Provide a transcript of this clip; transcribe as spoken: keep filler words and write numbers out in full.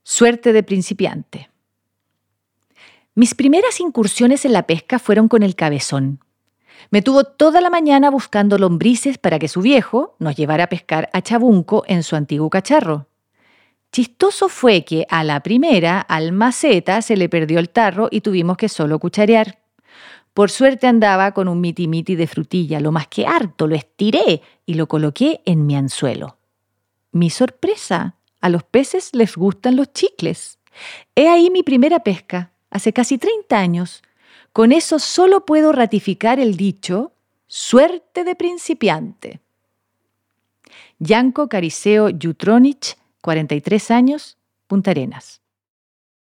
Suerte de principiante. Mis primeras incursiones en la pesca fueron con el cabezón. Me tuvo toda la mañana buscando lombrices para que su viejo nos llevara a pescar a Chabunco en su antiguo cacharro. Chistoso fue que a la primera, al maceta, se le perdió el tarro y tuvimos que solo cucharear. Por suerte andaba con un miti-miti de frutilla, lo más que harto, lo estiré y lo coloqué en mi anzuelo. Mi sorpresa, a los peces les gustan los chicles. He ahí mi primera pesca, hace casi treinta años. Con eso solo puedo ratificar el dicho, suerte de principiante. Yanko Cariceo Jutronich, cuarenta y tres años, Punta Arenas.